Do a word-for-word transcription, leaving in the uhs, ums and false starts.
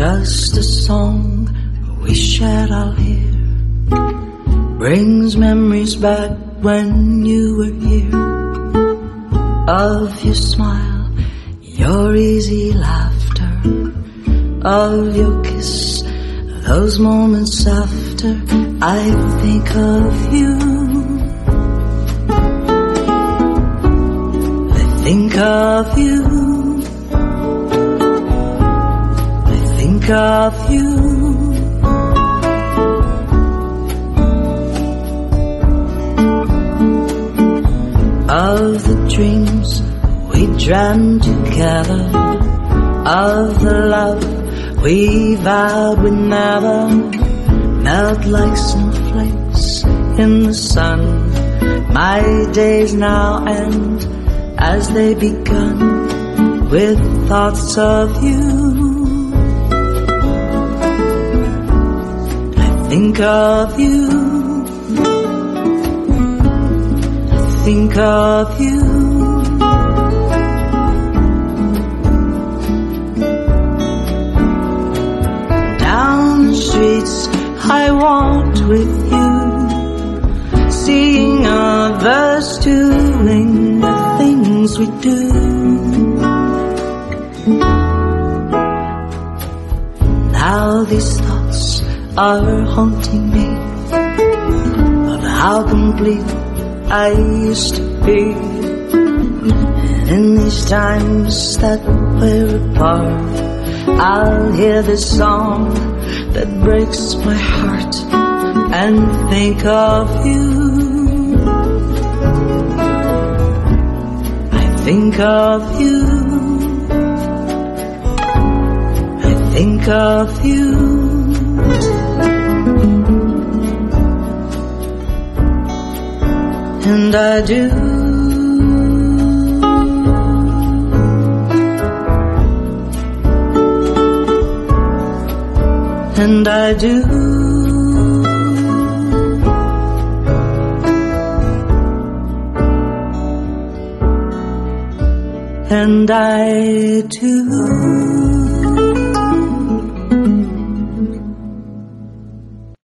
Just a song we shared out here brings memories back when you were here. Of your smile, your easy laughter, of your kiss, those moments after. I think of you, I think of you, I think of you. Of the dreams we dreamt together, of the love we vowed would never melt like snowflakes in the sun. My days now end as they begun with thoughts of you. I think of you, think of you. Down the streets I walked with you, seeing others doing the things we do. Now these thoughts are haunting me, of how complete I used to be. And in these times that we're apart, I'll hear this song that breaks my heart and think of you. I think of you, I think of you. And I do, and I do, and I do.